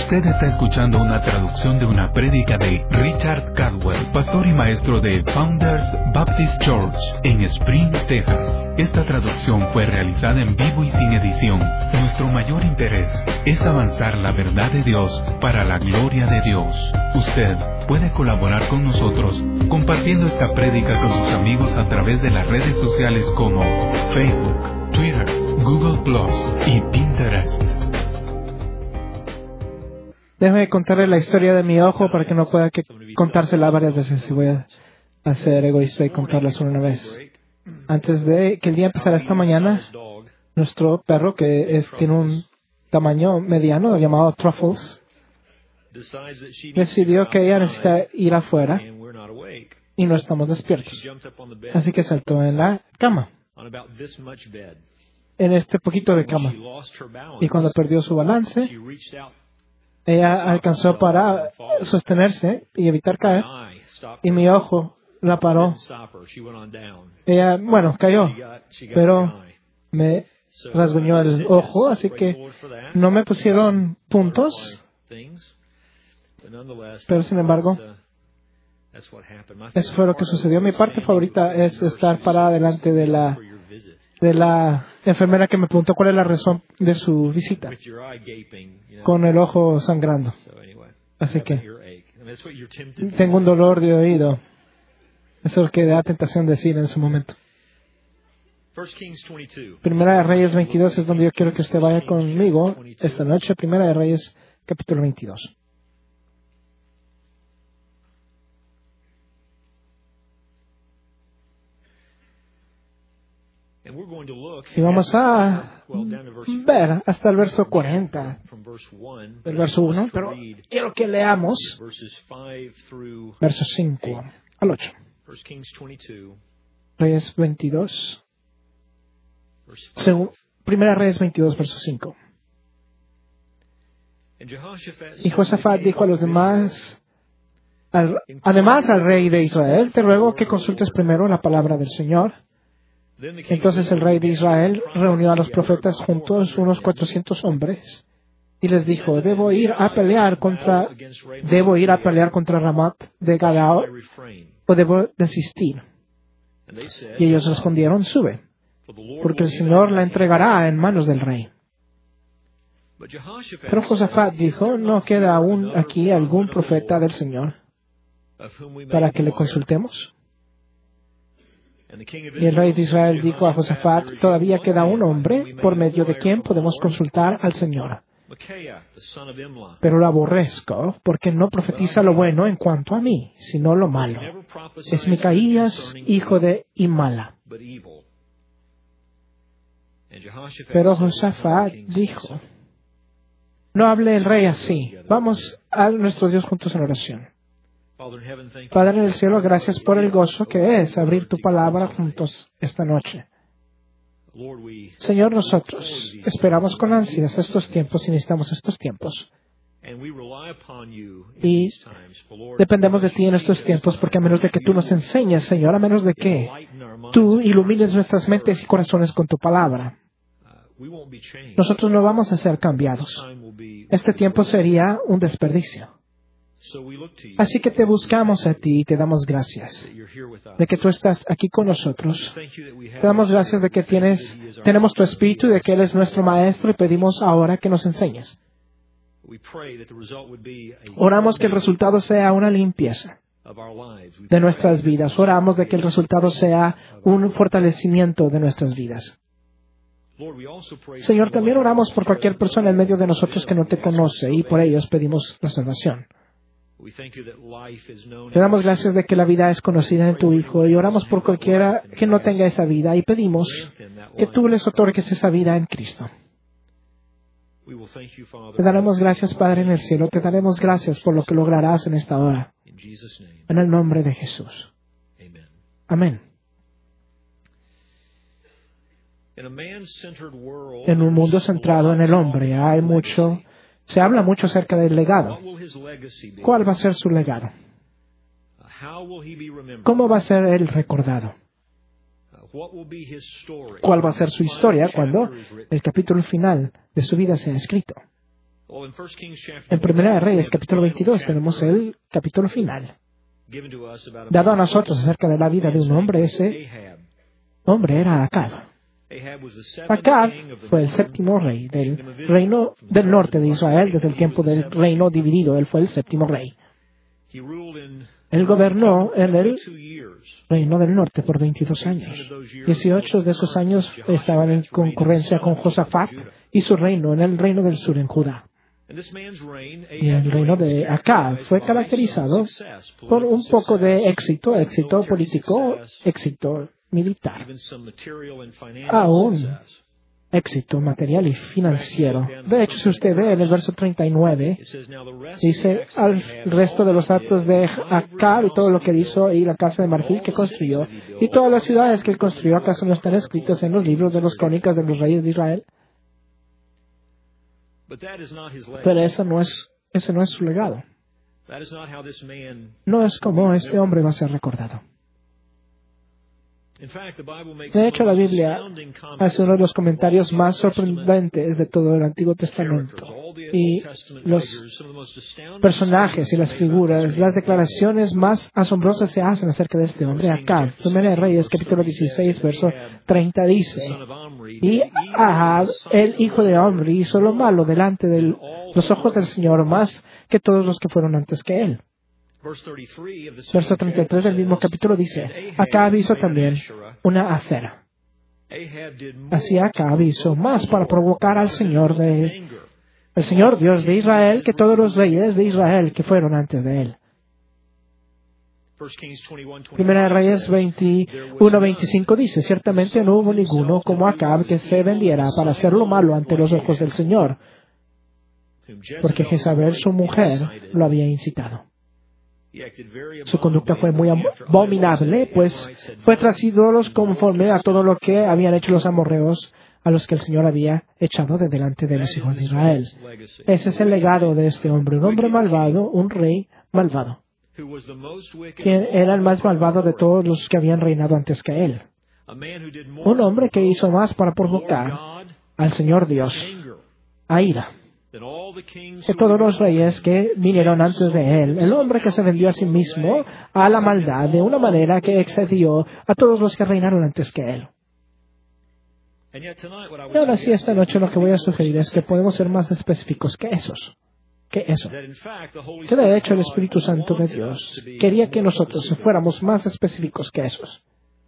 Usted está escuchando una traducción de una prédica de Richard Caldwell, pastor y maestro de Founders Baptist Church en Spring, Texas. Esta traducción fue realizada en vivo y sin edición. Nuestro mayor interés es avanzar la verdad de Dios para la gloria de Dios. Usted puede colaborar con nosotros compartiendo esta prédica con sus amigos a través de las redes sociales como Facebook, Twitter, Google Plus y Pinterest. Déjame contarle la historia de mi ojo para que no pueda contársela varias veces. Si voy a ser egoísta y contarla solo una vez. Antes de que el día empezara esta mañana, nuestro perro, que tiene un tamaño mediano llamado Truffles, decidió que ella necesita ir afuera y no estamos despiertos. Así que saltó en la cama, en este poquito de cama. Y cuando perdió su balance, ella alcanzó para sostenerse y evitar caer, y mi ojo la paró. Ella, cayó, pero me rasguñó el ojo, así que no me pusieron puntos, pero sin embargo, eso fue lo que sucedió. Mi parte favorita es estar parada delante de la enfermera que me preguntó cuál es la razón de su visita, con el ojo sangrando. Así que tengo un dolor de oído. Eso es lo que da tentación decir en ese momento. Primera de Reyes 22 es donde yo quiero que usted vaya conmigo esta noche. Primera de Reyes, capítulo 22. Y vamos a ver hasta el verso 40, el verso 1, pero quiero que leamos versos 5 al 8. Reyes 22, Primera Reyes 22, verso 5. Y Josafat dijo a los demás, además al rey de Israel, te ruego que consultes primero la palabra del Señor. Entonces el rey de Israel reunió a los profetas juntos, unos 400 hombres, y les dijo, ¿Debo ir a pelear contra Ramat de Galaad o debo desistir? Y ellos respondieron, sube, porque el Señor la entregará en manos del rey. Pero Josafat dijo, ¿no queda aún aquí algún profeta del Señor para que le consultemos? Y el rey de Israel dijo a Josafat, todavía queda un hombre por medio de quien podemos consultar al Señor. Pero lo aborrezco porque no profetiza lo bueno en cuanto a mí, sino lo malo. Es Micaías, hijo de Imala. Pero Josafat dijo, no hable el rey así. Vamos a nuestro Dios juntos en oración. Padre en el cielo, gracias por el gozo que es abrir tu palabra juntos esta noche. Señor, nosotros esperamos con ansias estos tiempos y necesitamos estos tiempos. Y dependemos de ti en estos tiempos porque a menos de que tú nos enseñes, Señor, a menos de que tú ilumines nuestras mentes y corazones con tu palabra, nosotros no vamos a ser cambiados. Este tiempo sería un desperdicio. Así que te buscamos a ti y te damos gracias de que tú estás aquí con nosotros. Te damos gracias de que tenemos tu Espíritu y de que Él es nuestro Maestro y pedimos ahora que nos enseñes. Oramos que el resultado sea una limpieza de nuestras vidas. Oramos de que el resultado sea un fortalecimiento de nuestras vidas. Señor, también oramos por cualquier persona en medio de nosotros que no te conoce y por ellos pedimos la salvación. Te damos gracias de que la vida es conocida en tu Hijo y oramos por cualquiera que no tenga esa vida y pedimos que tú les otorgues esa vida en Cristo. Te daremos gracias, Padre en el cielo. Te daremos gracias por lo que lograrás en esta hora. En el nombre de Jesús. Amén. En un mundo centrado en el hombre se habla mucho acerca del legado. ¿Cuál va a ser su legado? ¿Cómo va a ser él recordado? ¿Cuál va a ser su historia cuando el capítulo final de su vida sea escrito? En Primera de Reyes, capítulo 22, tenemos el capítulo final, dado a nosotros acerca de la vida de un hombre. Ese hombre era Acab. Acab fue el séptimo rey del reino del norte de Israel desde el tiempo del reino dividido. Él fue el séptimo rey. Él gobernó en el reino del norte por 22 años. 18 de esos años estaban en concurrencia con Josafat y su reino en el reino del sur en Judá. Y el reino de Acab fue caracterizado por un poco de éxito político, éxito militar, aún éxito material y financiero. De hecho, si usted ve en el verso 39, dice, al resto de los actos de Acab y todo lo que hizo y la casa de marfil que construyó y todas las ciudades que él construyó, ¿acaso no están escritas en los libros de las crónicas de los reyes de Israel? Pero ese no es su legado. No es como este hombre va a ser recordado. De hecho, la Biblia hace uno de los comentarios más sorprendentes de todo el Antiguo Testamento. Y los personajes y las figuras, las declaraciones más asombrosas se hacen acerca de este hombre. Acá, Primera de Reyes, capítulo 16, verso 30 dice, y Ahab, el hijo de Omri, hizo lo malo delante de los ojos del Señor más que todos los que fueron antes que él. Verso 33 del mismo capítulo dice, Acab hizo también una acera. Así Acab hizo más para provocar al Señor Dios de Israel que todos los reyes de Israel que fueron antes de él. Primera de Reyes 21:25 dice, ciertamente no hubo ninguno como Acab que se vendiera para hacer lo malo ante los ojos del Señor, porque Jezabel, su mujer, lo había incitado. Su conducta fue muy abominable, pues fue tras ídolos conforme a todo lo que habían hecho los amorreos, a los que el Señor había echado de delante de los hijos de Israel. Ese es el legado de este hombre, un hombre malvado, un rey malvado, quien era el más malvado de todos los que habían reinado antes que él. Un hombre que hizo más para provocar al Señor Dios a ira que todos los reyes que vinieron antes de él. El hombre que se vendió a sí mismo a la maldad de una manera que excedió a todos los que reinaron antes que él. Y ahora sí, esta noche lo que voy a sugerir es que podemos ser más específicos que eso. Que de hecho el Espíritu Santo de Dios quería que nosotros fuéramos más específicos que esos.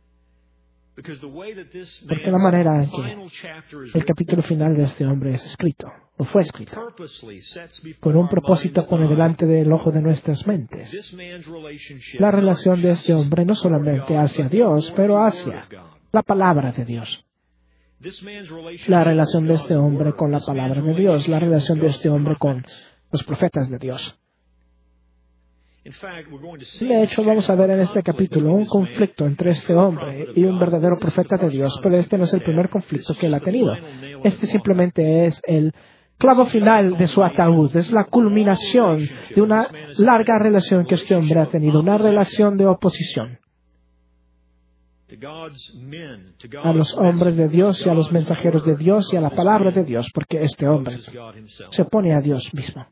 Porque la manera en que el capítulo final de este hombre es escrito, o fue escrito, con un propósito pone delante del ojo de nuestras mentes la relación de este hombre no solamente hacia Dios, pero hacia la palabra de Dios. La relación de este hombre con la palabra de Dios, la relación de este hombre con los profetas de Dios. De hecho, vamos a ver en este capítulo un conflicto entre este hombre y un verdadero profeta de Dios, pero este no es el primer conflicto que él ha tenido. Este simplemente es el clavo final de su ataúd, es la culminación de una larga relación que este hombre ha tenido, una relación de oposición a los hombres de Dios y a los mensajeros de Dios y a la palabra de Dios, porque este hombre se opone a Dios mismo.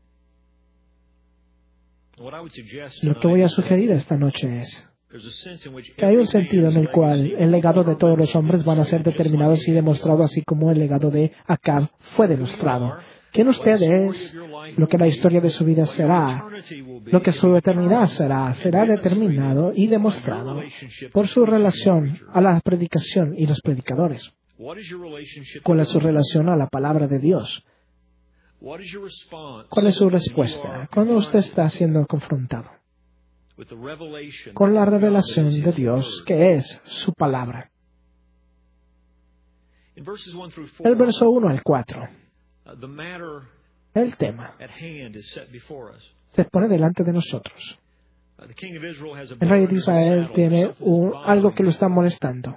Lo que voy a sugerir esta noche es que hay un sentido en el cual el legado de todos los hombres van a ser determinados y demostrados, así como el legado de Acab fue demostrado. ¿Quién usted es? Lo que la historia de su vida será, lo que su eternidad será determinado y demostrado por su relación a la predicación y los predicadores. ¿Cuál es su relación a la palabra de Dios? ¿Cuál es su respuesta cuando usted está siendo confrontado con la revelación de Dios, que es su palabra? El verso 1 al 4. El tema se pone delante de nosotros. El rey de Israel tiene algo que lo está molestando.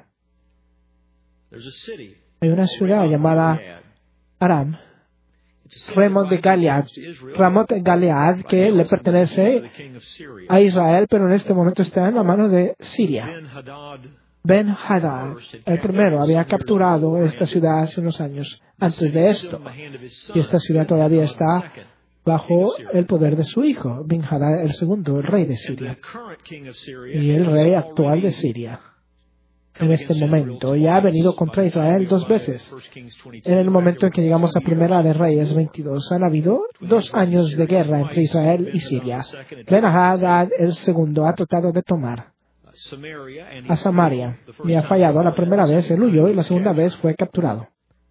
Hay una ciudad llamada Aram, Ramot de Galead, que le pertenece a Israel, pero en este momento está en la mano de Siria. Ben-Hadad, el primero, había capturado esta ciudad hace unos años antes de esto. Y esta ciudad todavía está bajo el poder de su hijo, Ben-Hadad, el segundo, el rey de Siria. Y el rey actual de Siria, en este momento, ya ha venido contra Israel 2 veces. En el momento en que llegamos a Primera de Reyes 22, han habido 2 años de guerra entre Israel y Siria. Ben-Hadad, el segundo, ha tratado de tomar a Samaria y ha fallado. La primera vez él huyó y la segunda vez fue capturado.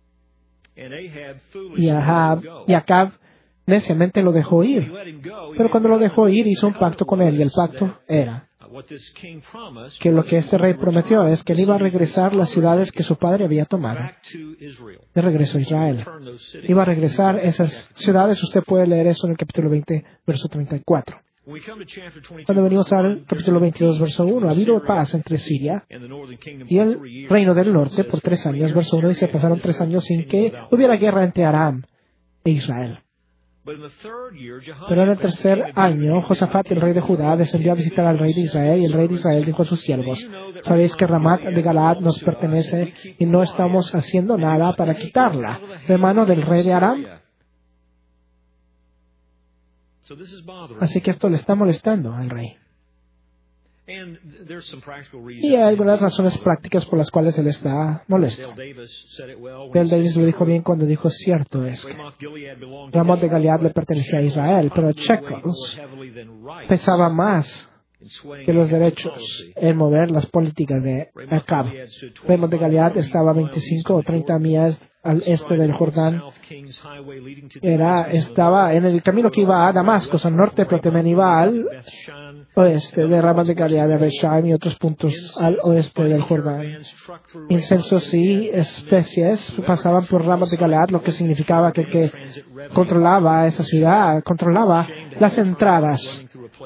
Y Acab neciamente lo dejó ir. Pero cuando lo dejó ir hizo un pacto con él, y el pacto era que lo que este rey prometió es que él iba a regresar las ciudades que su padre había tomado de regreso a Israel. Iba a regresar esas ciudades. Usted puede leer eso en el capítulo 20, verso 34. Cuando venimos al capítulo 22, verso 1, ha habido paz entre Siria y el reino del norte por 3 años. Verso 1 dice, pasaron 3 años sin que hubiera guerra entre Aram e Israel. Pero en el 3er año, Josafat, el rey de Judá, descendió a visitar al rey de Israel, y el rey de Israel dijo a sus siervos, ¿sabéis que Ramat de Galaad nos pertenece y no estamos haciendo nada para quitarla de mano del rey de Aram? Así que esto le está molestando al rey. Y hay algunas razones prácticas por las cuales él está molesto. Dale Davis lo dijo bien cuando dijo, cierto es que Ramot de Galaad le pertenecía a Israel, pero Shekels pesaba más que los derechos en mover las políticas de Acab. Ramot de Galaad estaba a 25 o 30 millas al este del Jordán. Estaba en el camino que iba a Damasco, al norte, pero también iba al oeste de Ramat de Galaad, a Beshaim y otros puntos al oeste del Jordán. Incensos y especies pasaban por Ramat de Galaad, lo que significaba que el que controlaba esa ciudad controlaba las entradas.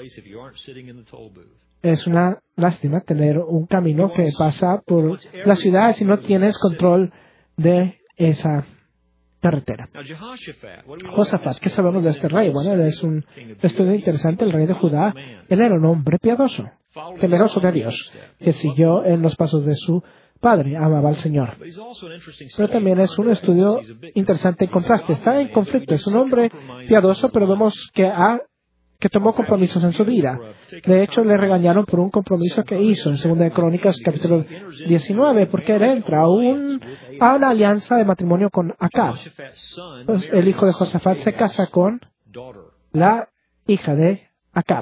Es una lástima tener un camino que pasa por la ciudad si no tienes control de esa carretera. Josafat, ¿qué sabemos de este rey? Bueno, él es un estudio interesante, el rey de Judá. Él era un hombre piadoso, temeroso de Dios, que siguió en los pasos de su padre, amaba al Señor. Pero también es un estudio interesante en contraste. Está en conflicto. Es un hombre piadoso, pero vemos que tomó compromisos en su vida. De hecho, le regañaron por un compromiso que hizo en 2 de Crónicas, capítulo 19, porque él entra a una alianza de matrimonio con Acab. Pues el hijo de Josafat se casa con la hija de Acab.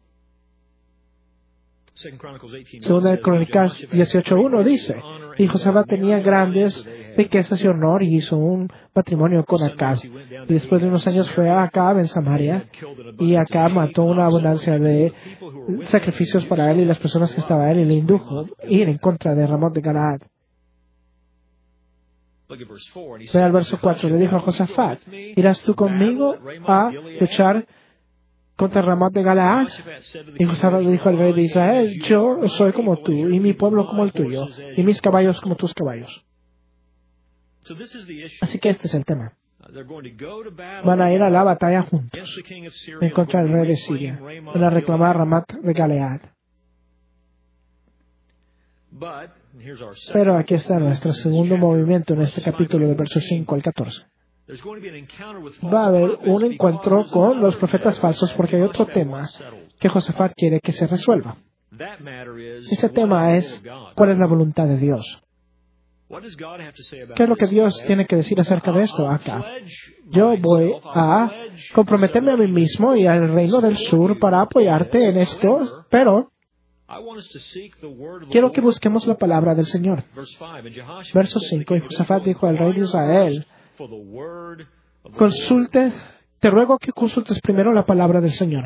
2 de Crónicas 18:1 dice, y Josafat tenía grandes riquezas y honor y hizo un matrimonio con Acab. Y después de unos años fue a Acab en Samaria, y Acab mató una abundancia de sacrificios para él y las personas que estaban él, y le indujo a ir en contra de Ramot de Galaad. Ve al verso 4, le dijo a Josafat, ¿irás tú conmigo a luchar contra Ramot de Galaad? Y Josafat le dijo al rey de Israel, yo soy como tú, y mi pueblo como el tuyo, y mis caballos como tus caballos. Así que este es el tema. Van a ir a la batalla juntos en contra del rey de Siria. Van a reclamar a Ramat de Galaad. Pero aquí está nuestro segundo movimiento en este capítulo de versos 5 al 14. Va a haber un encuentro con los profetas falsos porque hay otro tema que Josafat quiere que se resuelva. Ese tema es ¿cuál es la voluntad de Dios? ¿Qué es lo que Dios tiene que decir acerca de esto acá? Yo voy a comprometerme a mí mismo y al reino del sur para apoyarte en esto, pero quiero que busquemos la palabra del Señor. Verso 5, y Josafat dijo al rey de Israel, te ruego que consultes primero la palabra del Señor.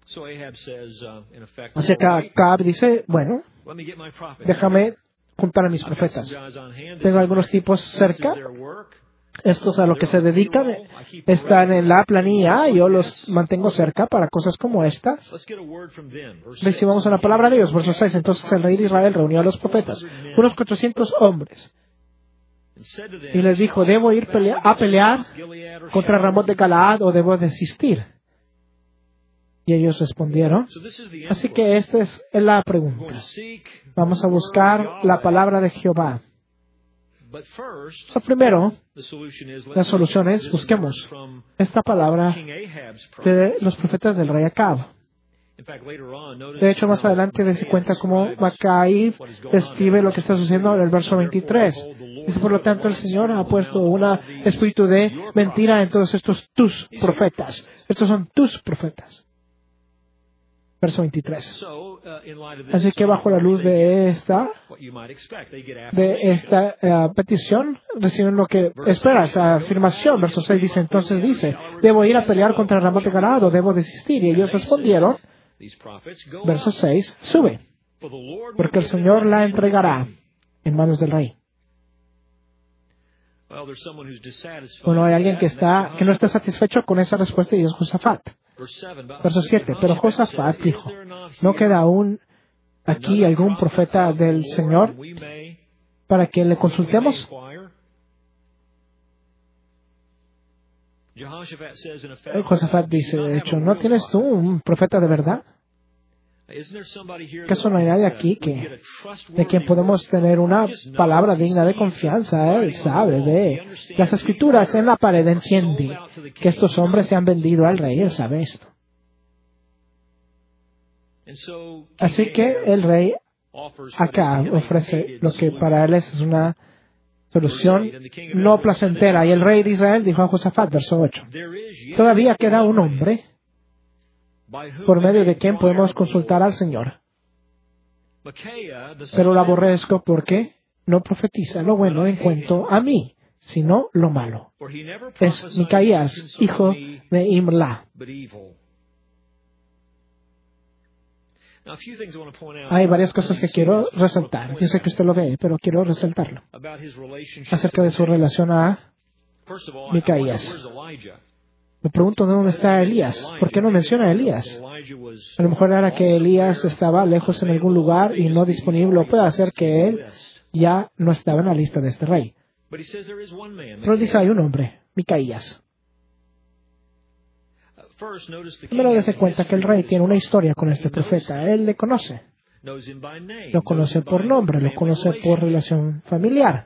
Así que Acab dice, bueno, déjame juntar a mis profetas. Tengo algunos tipos cerca. Estos a lo que se dedican están en la planilla. Yo los mantengo cerca para cosas como estas. Recibamos una palabra de Dios. Verso 6. Entonces el rey de Israel reunió a los profetas, unos 400 hombres. Y les dijo, ¿debo ir a pelear contra Ramot de Galaad o debo desistir? Y ellos respondieron. Así que esta es la pregunta. Vamos a buscar la palabra de Jehová. Lo primero, la solución es busquemos esta palabra de los profetas del rey Acab. De hecho, más adelante se cuenta cómo Macaí describe lo que está sucediendo en el verso 23. Dice, por lo tanto, el Señor ha puesto un espíritu de mentira en todos estos tus profetas. Estos son tus profetas. Verso 23. Así que bajo la luz de esta petición, reciben lo que espera, esa afirmación. Verso 6 dice, entonces dice, debo ir a pelear contra el Ramot de Galad, debo desistir. Y ellos respondieron, verso 6, sube, porque el Señor la entregará en manos del rey. Bueno, hay alguien que no está satisfecho con esa respuesta y es Josafat. Verso 7. Pero Josafat dijo, ¿no queda aún aquí algún profeta del Señor para que le consultemos? Josafat dice, de hecho, ¿no tienes tú un profeta de verdad? ¿Acaso no hay nadie aquí de quien podemos tener una palabra digna de confianza? Él sabe, ve las escrituras en la pared, entiende que estos hombres se han vendido al rey, él sabe esto. Así que el rey acá ofrece lo que para él es una solución no placentera. Y el rey de Israel dijo a Josafat, verso 8, todavía queda un hombre por medio de quien podemos consultar al Señor. Pero lo aborrezco porque no profetiza lo bueno en cuanto a mí, sino lo malo. Es Micaías, hijo de Imla. Hay varias cosas que quiero resaltar. Yo sé que usted lo ve, pero quiero resaltarlo. Acerca de su relación a Micaías. Me pregunto dónde está Elías. ¿Por qué no menciona a Elías? A lo mejor era que Elías estaba lejos en algún lugar y no disponible. O puede ser que él ya no estaba en la lista de este rey. Pero dice, hay un hombre, Micaías. Primero dése cuenta que el rey tiene una historia con este profeta. Él le conoce. Lo conoce por nombre, lo conoce por relación familiar.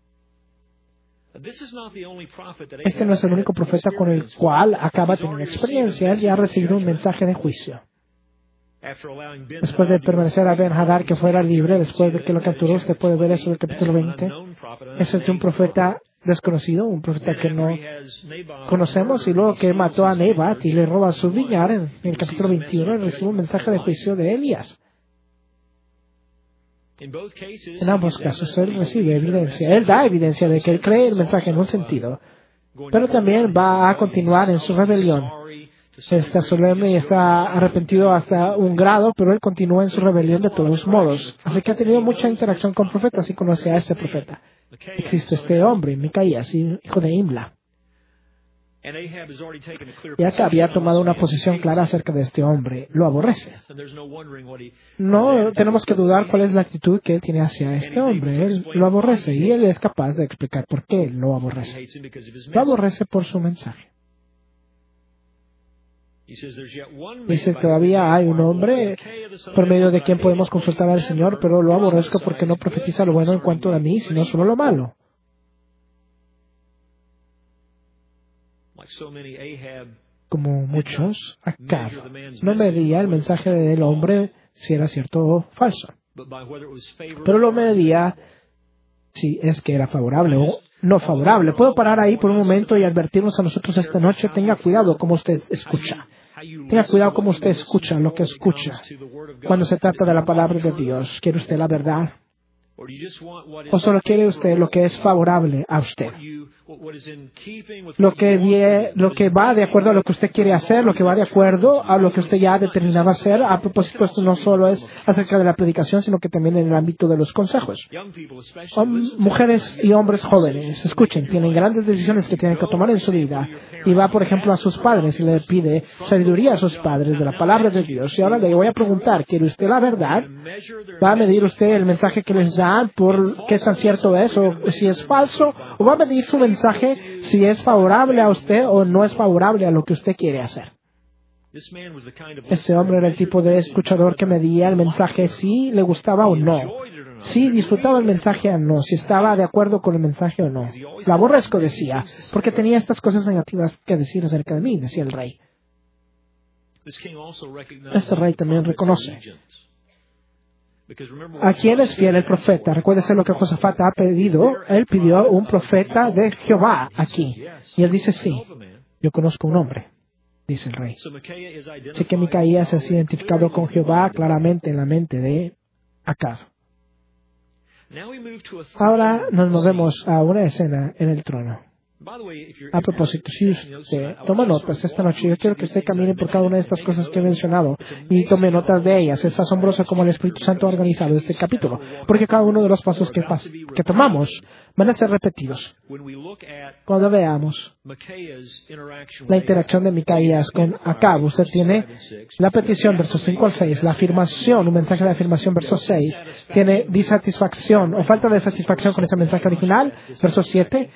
Este no es el único profeta con el cual acaba de tener experiencia. Él ya ha recibido un mensaje de juicio. Después de permanecer a Ben-Hadad que fuera libre, después de que lo capturó, usted puede ver eso en el capítulo 20. Es el de un profeta desconocido, un profeta que no conocemos, y luego que mató a Nebat y le roba su viñar en el capítulo 21, él recibe un mensaje de juicio de Elías. En ambos casos, él recibe evidencia. Él da evidencia de que él cree el mensaje en un sentido, pero también va a continuar en su rebelión. Está solemne y está arrepentido hasta un grado, pero él continúa en su rebelión de todos modos. Así que ha tenido mucha interacción con profetas y conoce a este profeta. Existe este hombre, Micaías, hijo de Imla. Y acá había tomado una posición clara acerca de este hombre. Lo aborrece. No tenemos que dudar cuál es la actitud que él tiene hacia este hombre. Él lo aborrece y él es capaz de explicar por qué él lo aborrece. Lo aborrece por su mensaje. Dice, todavía hay un hombre por medio de quien podemos consultar al Señor, pero lo aborrezco porque no profetiza lo bueno en cuanto a mí, sino solo lo malo. Como muchos, Acab no medía el mensaje del hombre si era cierto o falso, pero lo medía si es que era favorable o no favorable. Puedo parar ahí por un momento y advertirnos a nosotros esta noche: tenga cuidado cómo usted escucha. Tenga cuidado cómo usted escucha lo que escucha. Cuando se trata de la palabra de Dios, ¿quiere usted la verdad? ¿O solo quiere usted lo que es favorable a usted? Lo que va de acuerdo a lo que usted quiere hacer, lo que va de acuerdo a lo que usted ya ha determinado hacer. A propósito, esto no solo es acerca de la predicación, sino que también en el ámbito de los consejos. Mujeres y hombres jóvenes, escuchen, tienen grandes decisiones que tienen que tomar en su vida. Y va, por ejemplo, a sus padres y le pide sabiduría a sus padres de la palabra de Dios. Y ahora le voy a preguntar, ¿quiere usted la verdad? ¿Va a medir usted el mensaje que les dan por qué tan cierto es o si es falso? ¿O va a medir su mensaje si es favorable a usted o no es favorable a lo que usted quiere hacer? Este hombre era el tipo de escuchador que medía el mensaje si le gustaba o no, si disfrutaba el mensaje o no, si estaba de acuerdo con el mensaje o no. La aborrezco, decía, porque tenía estas cosas negativas que decir acerca de mí, decía el rey. Este rey también reconoce a quién es fiel el profeta. Recuérdese lo que Josafat ha pedido. Él pidió un profeta de Jehová aquí. Y él dice, sí, yo conozco un hombre, dice el rey. Así que Micaías es identificado con Jehová claramente en la mente de Acab. Ahora nos movemos a una escena en el trono. A propósito, si usted toma notas esta noche, yo quiero que usted camine por cada una de estas cosas que he mencionado y tome notas de ellas. Es asombroso cómo el Espíritu Santo ha organizado este capítulo, porque cada uno de los pasos que tomamos van a ser repetidos. Cuando veamos la interacción de Micaías con Acab, usted tiene la petición, versos 5 al 6, la afirmación, un mensaje de afirmación, verso 6, tiene disatisfacción o falta de satisfacción con ese mensaje original, verso 7,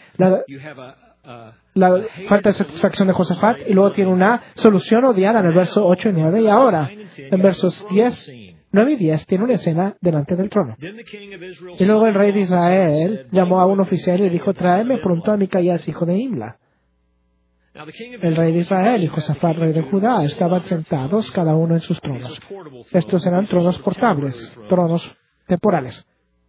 la falta de satisfacción de Josafat, y luego tiene una solución odiada en el verso 8 y 9, y ahora en versos 9 y 10 tiene una escena delante del trono. Y luego el rey de Israel llamó a un oficial y le dijo, tráeme pronto a Micaías, hijo de Imla. El rey de Israel y Josafat, rey de Judá, estaban sentados cada uno en sus tronos. Estos eran tronos portables, tronos temporales.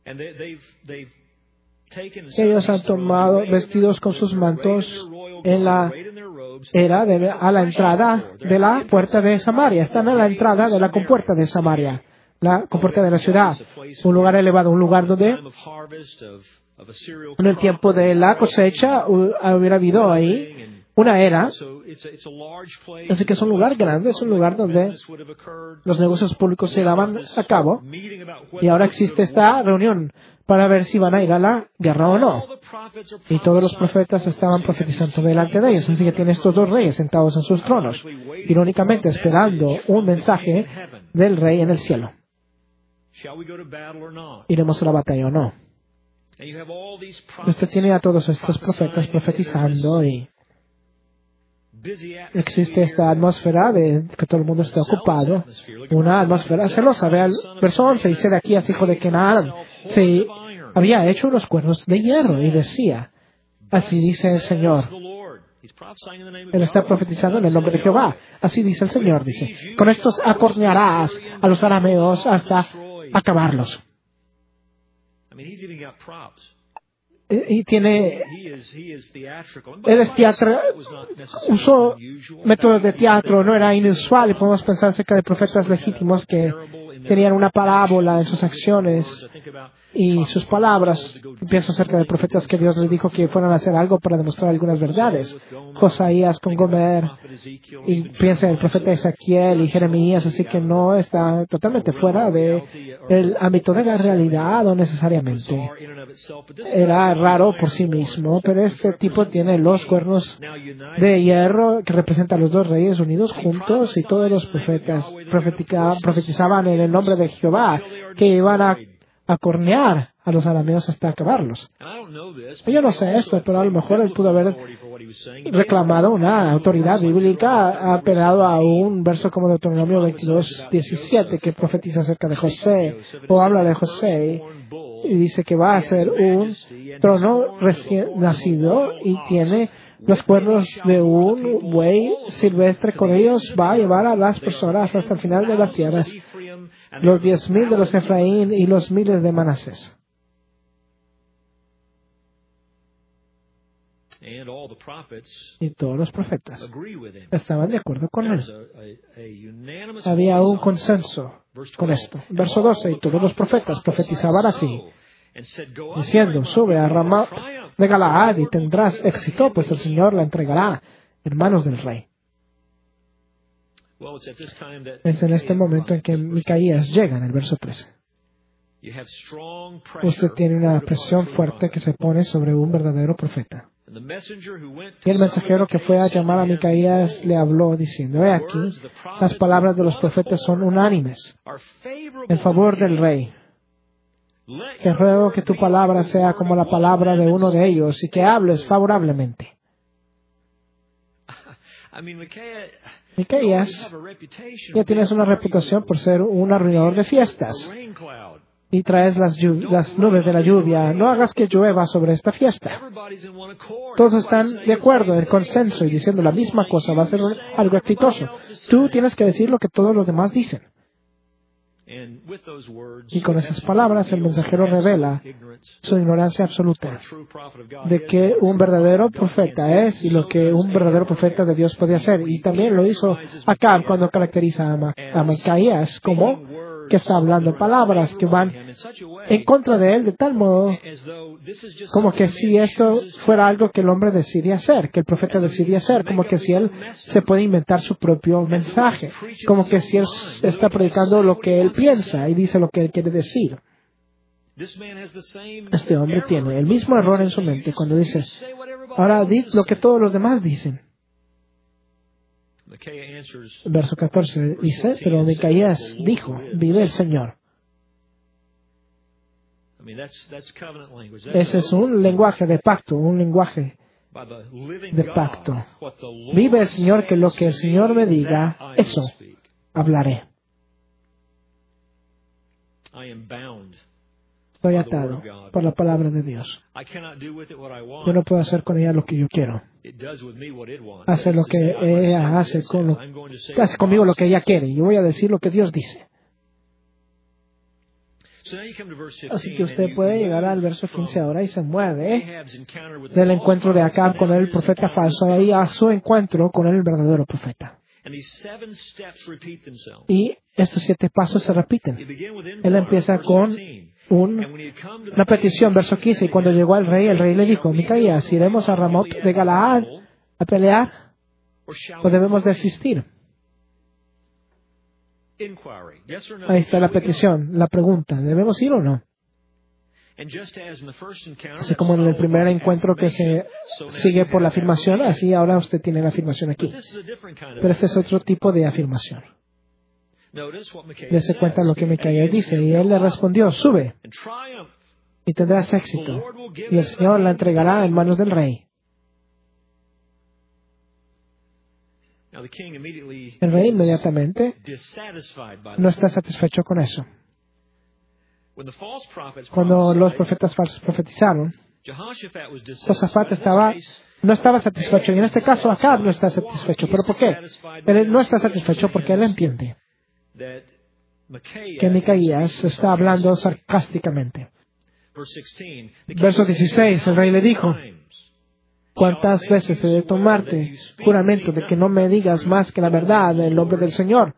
Ellos han tomado vestidos con sus mantos en la era a la entrada de la puerta de Samaria. Están a la entrada de la compuerta de Samaria, la compuerta de la ciudad, un lugar elevado, un lugar donde en el tiempo de la cosecha hubiera habido ahí una era. Así que es un lugar grande, es un lugar donde los negocios públicos se daban a cabo, y ahora existe esta reunión para ver si van a ir a la guerra o no. Y todos los profetas estaban profetizando delante de ellos. Así que tiene estos dos reyes sentados en sus tronos, irónicamente esperando un mensaje del rey en el cielo. ¿Iremos a la batalla o no? Usted tiene a todos estos profetas profetizando y existe esta atmósfera de que todo el mundo está ocupado, una atmósfera celosa. Vea el verso 11, dice de aquí, hijo de Kenaán, se había hecho unos cuernos de hierro, y decía, así dice el Señor. Él está profetizando en el nombre de Jehová. Así dice el Señor, dice, con estos acornearás a los arameos hasta acabarlos. Y tiene, él es teatro, usó métodos de teatro, no era inusual, y podemos pensar acerca de profetas legítimos que tenían una parábola en sus acciones y sus palabras. Pienso acerca de profetas que Dios les dijo que fueran a hacer algo para demostrar algunas verdades. Josaías con Gomer, y piensa en el profeta Ezequiel y Jeremías, así que no está totalmente fuera de el ámbito de la realidad o necesariamente. Era raro por sí mismo, pero este tipo tiene los cuernos de hierro que representan a los dos reyes unidos juntos, y todos los profetas profetizaban en el nombre de Jehová que iban a acornear a los arameos hasta acabarlos. Yo no sé esto, pero a lo mejor él pudo haber reclamado una autoridad bíblica, ha apelado a un verso como Deuteronomio 22:17 que profetiza acerca de José, o habla de José, y dice que va a ser un trono recién nacido y tiene los cuernos de un buey silvestre. Con ellos va a llevar a las personas hasta el final de las tierras, los 10,000 de los Efraín y los 1,000 de Manasés. Y todos los profetas estaban de acuerdo con él. Había un consenso con esto. Verso 12, y todos los profetas profetizaban así, diciendo, sube a Ramá de Galaad y tendrás éxito, pues el Señor la entregará en manos del rey. Es en este momento en que Micaías llega, en el verso 13. Usted tiene una presión fuerte que se pone sobre un verdadero profeta. Y el mensajero que fue a llamar a Micaías le habló diciendo, he aquí, las palabras de los profetas son unánimes en favor del rey. Te ruego que tu palabra sea como la palabra de uno de ellos y que hables favorablemente. Micaías ya tienes una reputación por ser un arruinador de fiestas. Y traes las nubes de la lluvia. No hagas que llueva sobre esta fiesta. Todos están de acuerdo, en consenso, y diciendo la misma cosa. Va a ser algo exitoso. Tú tienes que decir lo que todos los demás dicen. Y con esas palabras el mensajero revela su ignorancia absoluta de que un verdadero profeta es y lo que un verdadero profeta de Dios puede hacer. Y también lo hizo Acab cuando caracteriza a Micaías como que está hablando palabras que van en contra de él de tal modo como que si esto fuera algo que el hombre decidía hacer, que el profeta decidía hacer, como que si él se puede inventar su propio mensaje, como que si él está predicando lo que él piensa y dice lo que él quiere decir. Este hombre tiene el mismo error en su mente cuando dice, ahora di lo que todos los demás dicen. Verso 14 dice, pero Micaías dijo, vive el Señor. Ese es un lenguaje de pacto, un lenguaje de pacto. Vive el Señor, que lo que el Señor me diga, eso hablaré. Estoy atado por la palabra de Dios. Yo no puedo hacer con ella lo que yo quiero. Hace lo que ella hace conmigo lo que ella quiere. Y yo voy a decir lo que Dios dice. Así que usted puede llegar al verso 15 ahora y se mueve del encuentro de Acab con el profeta falso ahí a su encuentro con el verdadero profeta. Y estos 7 pasos se repiten. Él empieza con una petición, verso 15, y cuando llegó al rey, el rey le dijo, Micaías, ¿iremos a Ramot de Galaad a pelear o debemos desistir? Ahí está la petición, la pregunta, ¿debemos ir o no? Así como en el primer encuentro que se sigue por la afirmación, así ahora usted tiene la afirmación aquí. Pero este es otro tipo de afirmación. Dese cuenta lo que Micaías dice, y él le respondió, sube, y tendrás éxito, y el Señor la entregará en manos del rey. El rey inmediatamente no está satisfecho con eso. Cuando los profetas falsos profetizaron, Josafat no estaba satisfecho, y en este caso Acab no está satisfecho. ¿Pero por qué? Él no está satisfecho porque él entiende que Micaías está hablando sarcásticamente. Verso 16, el rey le dijo, ¿cuántas veces he de tomarte juramento de que no me digas más que la verdad en el nombre del Señor?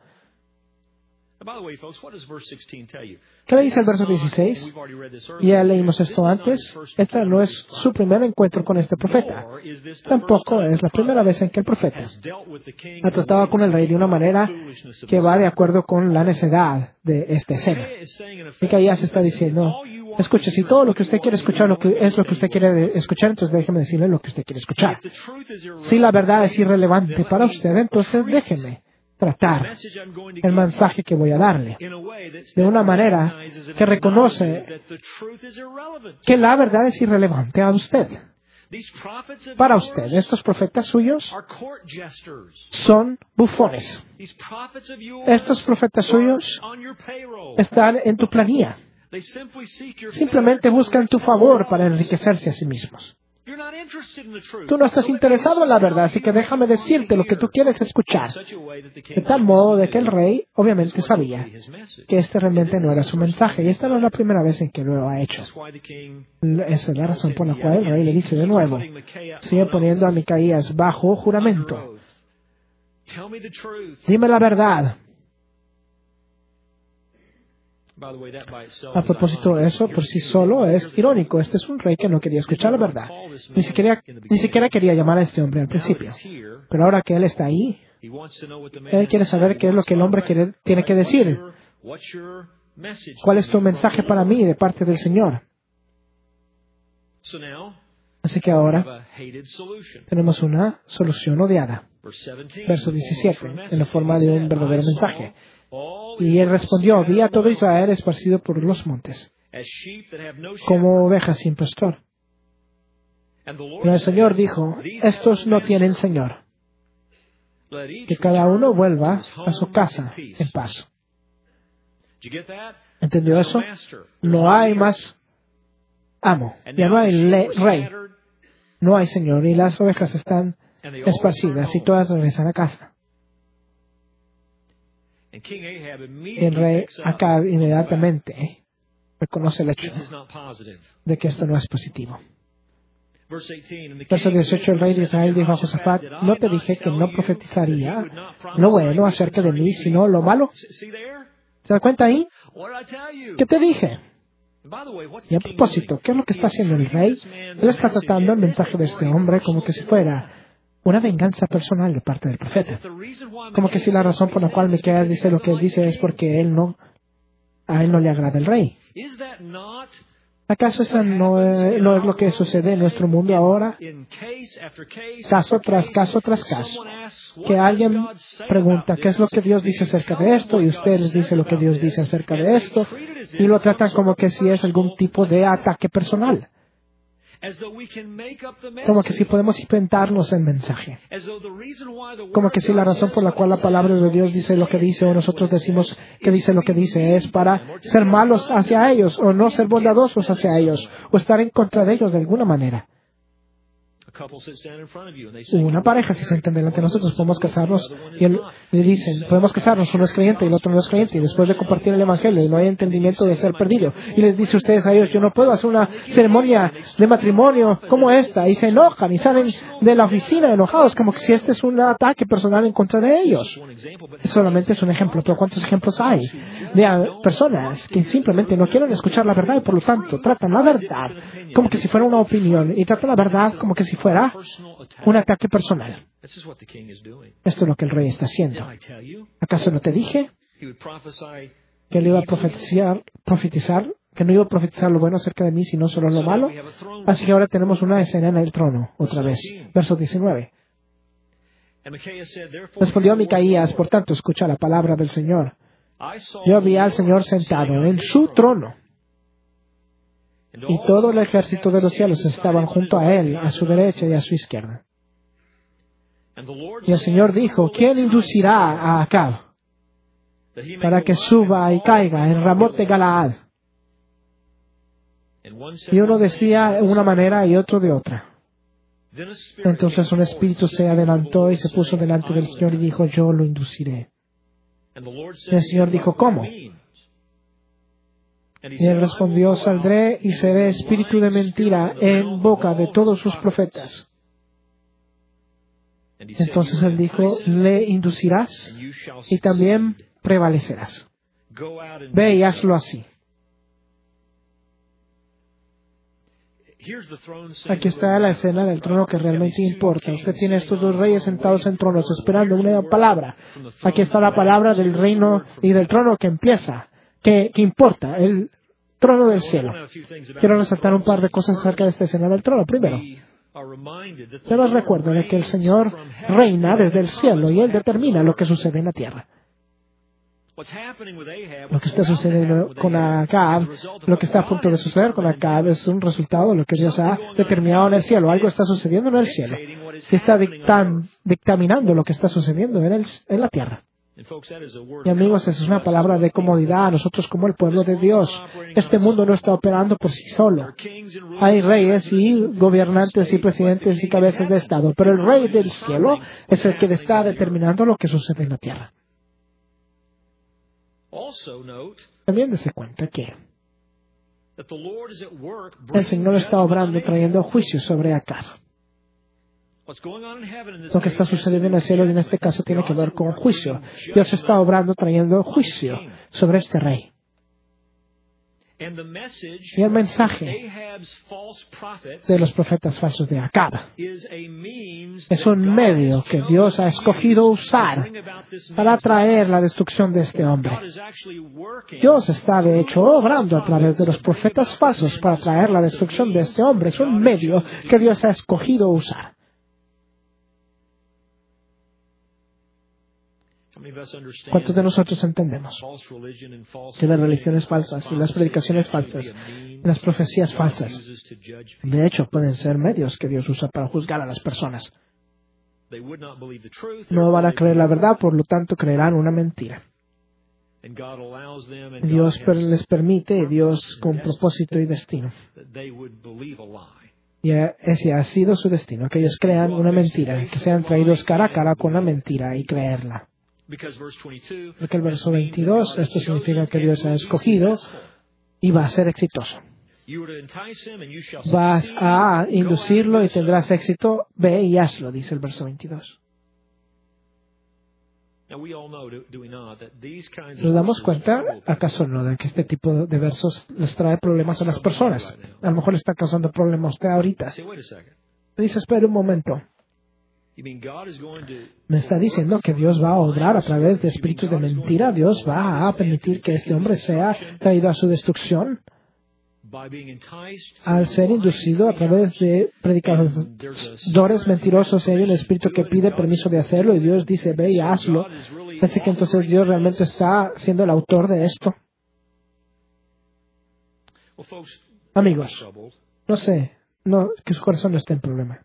¿Qué le dice el verso 16? Ya leímos esto antes. Este no es su primer encuentro con este profeta. Tampoco es la primera vez en que el profeta ha tratado con el rey de una manera que va de acuerdo con la necedad de esta escena. Micaías está diciendo, escuche, si todo lo que usted quiere escuchar es lo que usted quiere escuchar, entonces déjeme decirle lo que usted quiere escuchar. Si la verdad es irrelevante para usted, entonces déjeme tratar el mensaje que voy a darle de una manera que reconoce que la verdad es irrelevante a usted. Para usted, estos profetas suyos son bufones. Estos profetas suyos están en tu planilla. Simplemente buscan tu favor para enriquecerse a sí mismos. Tú no estás interesado en la verdad, así que déjame decirte lo que tú quieres escuchar. De tal modo de que el rey obviamente sabía que este realmente no era su mensaje, y esta no es la primera vez en que lo ha hecho. Esa es la razón por la cual el rey le dice de nuevo, sigue poniendo a Micaías bajo juramento. Dime la verdad. A propósito, eso por sí solo es irónico. Este es un rey que no quería escuchar la verdad. Ni siquiera quería llamar a este hombre al principio. Pero ahora que él está ahí, él quiere saber qué es lo que el hombre tiene que decir. ¿Cuál es tu mensaje para mí de parte del Señor? Así que ahora tenemos una solución odiada. Verso 17, en la forma de un verdadero mensaje. Y él respondió, vi a todo Israel esparcido por los montes, como ovejas sin pastor. Pero el Señor dijo, estos no tienen Señor. que cada uno vuelva a su casa en paz. ¿Entendió eso? No hay más amo, ya no hay rey, no hay señor, y las ovejas están esparcidas y todas regresan a casa. Y el rey Acab inmediatamente reconoce el hecho de que esto no es positivo. Verso 18, el rey de Israel dijo a Josafat: ¿no te dije que no profetizaría lo bueno acerca de mí, sino lo malo? ¿Se da cuenta ahí? ¿Qué te dije? Y a propósito, ¿qué es lo que está haciendo el rey? Él está tratando el mensaje de este hombre como que si fuera una venganza personal de parte del profeta. Como que si la razón por la cual Miqueas dice lo que él dice es porque a él no le agrada el rey. ¿Acaso eso no es lo que sucede en nuestro mundo ahora? Caso tras caso tras caso. Que alguien pregunta qué es lo que Dios dice acerca de esto y usted les dice lo que Dios dice acerca de esto y lo tratan como que si es algún tipo de ataque personal. Como que si podemos inventarnos el mensaje. Como que si la razón por la cual la palabra de Dios dice lo que dice o nosotros decimos que dice lo que dice es para ser malos hacia ellos o no ser bondadosos hacia ellos o estar en contra de ellos de alguna manera. Una pareja se sienta delante de nosotros, podemos casarnos y le dicen, podemos casarnos, uno es creyente y el otro no es creyente, y después de compartir el evangelio y no hay entendimiento de ser perdido, y les dice a ustedes a ellos: yo no puedo hacer una ceremonia de matrimonio como esta, y se enojan y salen de la oficina enojados como que si este es un ataque personal en contra de ellos. Solamente es un ejemplo, pero ¿cuántos ejemplos hay de personas que simplemente no quieren escuchar la verdad y por lo tanto tratan la verdad como que si fuera una opinión y tratan la verdad como que si fuera un ataque personal? Esto es lo que el rey está haciendo. ¿Acaso no te dije que él iba a profetizar, que no iba a profetizar lo bueno acerca de mí, sino solo lo malo? Así que ahora tenemos una escena en el trono, otra vez. Verso 19. Respondió Micaías: por tanto, escucha la palabra del Señor. Yo vi al Señor sentado en su trono, y todo el ejército de los cielos estaban junto a él, a su derecha y a su izquierda. Y el Señor dijo: ¿quién inducirá a Acab para que suba y caiga en Ramot de Galaad? Y uno decía de una manera y otro de otra. Entonces un espíritu se adelantó y se puso delante del Señor y dijo: yo lo induciré. Y el Señor dijo: ¿cómo? Y él respondió: saldré y seré espíritu de mentira en boca de todos sus profetas. Entonces él dijo: le inducirás y también prevalecerás. Ve y hazlo así. Aquí está la escena del trono que realmente importa. Usted tiene estos dos reyes sentados en tronos esperando una palabra. Aquí está la palabra del reino y del trono que empieza, que importa, el trono del cielo. Quiero resaltar un par de cosas acerca de esta escena del trono. Primero, se nos recuerda de que el Señor reina desde el cielo y Él determina lo que sucede en la tierra. Lo que está sucediendo con Acab, lo que está a punto de suceder con Acab es un resultado de lo que Dios ha determinado en el cielo. Algo está sucediendo en el cielo que está dictaminando lo que está sucediendo en la tierra. Y amigos, esa es una palabra de comodidad a nosotros como el pueblo de Dios. Este mundo no está operando por sí solo. Hay reyes y gobernantes y presidentes y cabezas de Estado, pero el Rey del cielo es el que está determinando lo que sucede en la tierra. También dése cuenta que el Señor está obrando trayendo juicio sobre Acab. Lo que está sucediendo en el cielo y en este caso tiene que ver con juicio. Dios está obrando trayendo juicio sobre este rey. Y el mensaje de los profetas falsos de Acab es un medio que Dios ha escogido usar para traer la destrucción de este hombre. Dios está de hecho obrando a través de los profetas falsos para traer la destrucción de este hombre. Es un medio que Dios ha escogido usar. ¿Cuántos de nosotros entendemos que las religiones falsas y las predicaciones falsas y las profecías falsas, de hecho, pueden ser medios que Dios usa para juzgar a las personas? No van a creer la verdad, por lo tanto creerán una mentira. Dios les permite, Dios con propósito y destino. Y ese ha sido su destino, que ellos crean una mentira, que sean traídos cara a cara con la mentira y creerla. Porque el verso 22, esto significa que Dios ha escogido y va a ser exitoso. Vas a inducirlo y tendrás éxito, ve y hazlo, dice el verso 22. ¿Nos damos cuenta, acaso no, de que este tipo de versos les trae problemas a las personas? A lo mejor le está causando problemas a usted ahorita. Dice, espera un momento. Me está diciendo que Dios va a obrar a través de espíritus de mentira. Dios va a permitir que este hombre sea traído a su destrucción al ser inducido a través de predicadores mentirosos. Hay un espíritu que pide permiso de hacerlo y Dios dice, ve y hazlo. Parece que entonces Dios realmente está siendo el autor de esto. Amigos, no sé, que su corazón no esté en problema.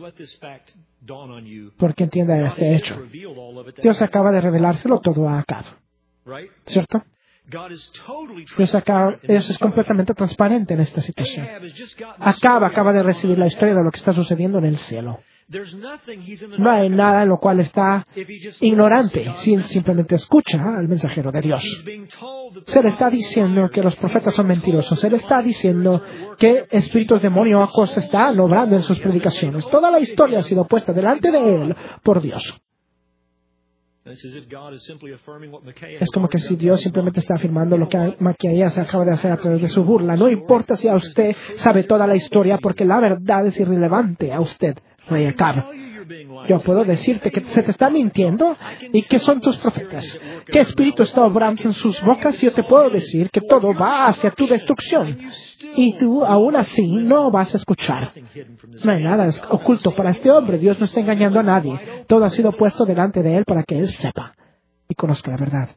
Porque entienda este hecho. Dios acaba de revelárselo todo a Acab. ¿Cierto? Dios es completamente transparente en esta situación. Acaba de recibir la historia de lo que está sucediendo en el cielo. No hay nada en lo cual está ignorante si simplemente escucha al mensajero de Dios. Se le está diciendo que los profetas son mentirosos. Se le está diciendo que espíritus demoníacos están obrando en sus predicaciones. Toda la historia ha sido puesta delante de él por Dios. Es como que si Dios simplemente está afirmando lo que Micaías acaba de hacer a través de su burla. No importa si a usted sabe toda la historia, porque la verdad es irrelevante a usted, rey Acab. Yo puedo decirte que se te está mintiendo y que son tus profetas. ¿Qué espíritu está obrando en sus bocas? Y yo te puedo decir que todo va hacia tu destrucción. Y tú, aún así, no vas a escuchar. No hay nada oculto para este hombre. Dios no está engañando a nadie. Todo ha sido puesto delante de él para que él sepa y conozca la verdad.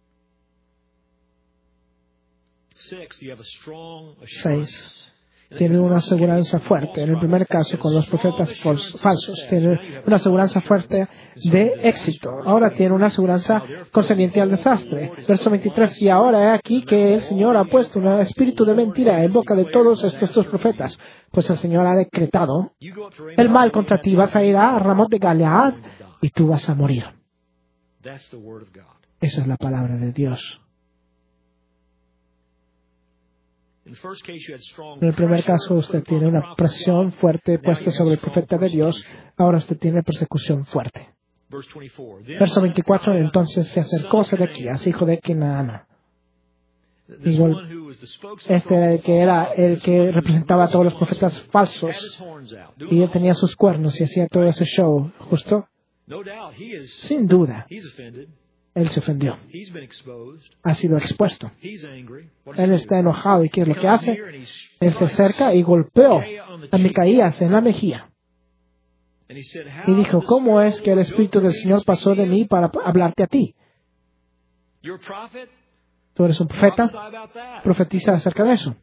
6. Tienen una aseguranza fuerte. En el primer caso, con los profetas falsos, tienen una aseguranza fuerte de éxito. Ahora tienen una aseguranza concerniente al desastre. Verso 23, y ahora he aquí que el Señor ha puesto un espíritu de mentira en boca de todos estos profetas. Pues el Señor ha decretado el mal contra ti. Vas a ir a Ramot de Galead y tú vas a morir. Esa es la palabra de Dios. En el primer caso, usted tiene una presión fuerte puesta sobre el profeta de Dios. Ahora usted tiene persecución fuerte. Verso 24, entonces se acercó Sedequías, hijo de Kenaana. Era el que representaba a todos los profetas falsos. Y él tenía sus cuernos y hacía todo ese show, ¿justo? Sin duda. Él se ofendió. Ha sido expuesto. Él está enojado. ¿Y qué es lo que hace? Él se acerca y golpeó a Micaías en la mejilla. Y dijo, ¿cómo es que el Espíritu del Señor pasó de mí para hablarte a ti? ¿Tú eres un profeta? Profetiza acerca de eso.